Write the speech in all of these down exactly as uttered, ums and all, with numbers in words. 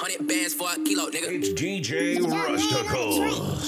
Hundred bands for a kilo, nigga. It's D J Rusticles.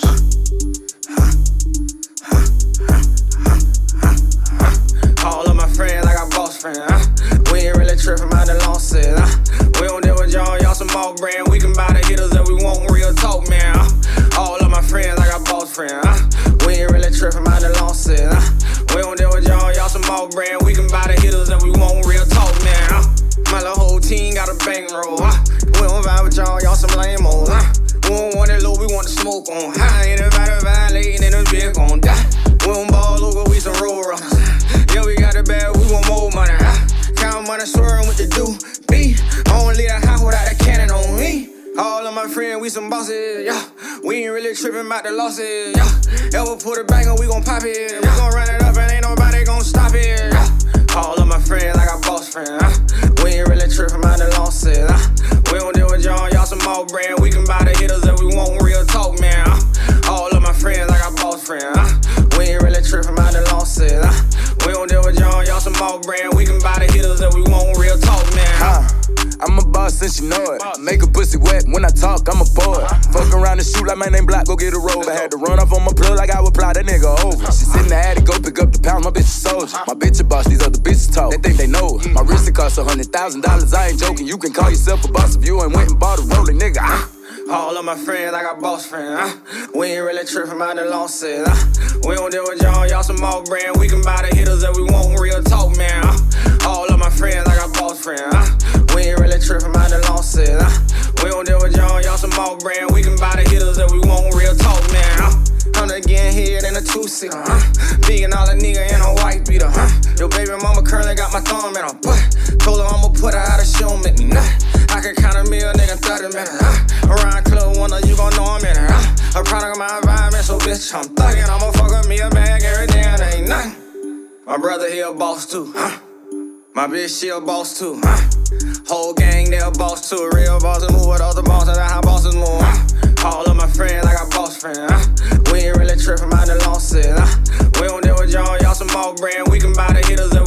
All of my friends, I got boss friends. Uh. We ain't really tripping about the losses. Uh. We don't deal with y'all, y'all some more brand. We can buy the hitters that we want, real talk, man. Uh. All of my friends, I got boss friends. Uh. We ain't really tripping about the losses. Uh. We don't deal with y'all, y'all some more brand. We can buy the hitters that we want, real talk, man. Uh. My little whole team got a bankroll. Uh. We don't vibe with y'all, y'all some lame-os. Uh. We don't want it low, we want the smoke on high. Ain't about to violate, and the big on die. We don't ball over, we some roll runners. Yeah, we got it bad, we want more money. Uh. Count money, swearing what to do. B, I don't leave the house without a cannon on me. All of my friends, we some bosses, yeah. We ain't really tripping about the losses, yeah. Ever put it back on, we gon' pop it. We gon' run it up and ain't nobody gon' stop it, yeah. All of my friends, I got boss friends, uh. We ain't really tripping about the losses, uh. We don't deal with y'all, y'all some more brand. We can buy the hitters that we want, real talk, man. Uh. All of my friends, I got boss friends, uh. We ain't really tripping about the losses, uh. We don't deal with y'all, y'all some more brand. We can buy the hitters that we want, real talk, man. Uh. I'm a boss since you know it. Make a pussy wet when I talk, I'm a poet. Fuck around and shoot like my name Block, go get a robe. I had to run off on my plug like I would ply that nigga over. She sit in the attic, go pick up the pounds, my bitch a soldier. My bitch a boss, these other bitches talk, they think they know it. My wrist it cost a hundred thousand dollars, I ain't joking. You can call yourself a boss if you ain't went and bought a rolling nigga. Ah. All of my friends, I got boss friends, uh. We ain't really tripping about the losses, uh. We don't deal with y'all, y'all some more brand. We can buy the hitters that we want, real talk, man, uh. All of my friends, I got boss friends, uh. We ain't really tripping about the losses, uh. We don't deal with y'all, y'all some more brand. We can buy the hitters that we want, real talk, man, uh. I'm the getting hit in a two-seater, huh? Big and all a nigga in a white beater, huh? Your baby mama currently got my thumb in her butt. Told her I'ma put her out of she don't make me nut. I can count a meal, nigga, thirty minutes, huh? Around club one of you gon' know I'm in it, huh? A product of my environment, so bitch, I'm thuggin'. I'ma fuck with me a bag every day and ain't nothing. My brother, he a boss too, huh? My bitch, she a boss too, huh? Whole gang, they a boss too. Real bosses move with other bosses, that's how bosses move, huh? All of my friends, I got boss friends, huh? We ain't really tripping about the losses, huh? We don't deal with y'all, y'all some more brand. We can buy the hitters that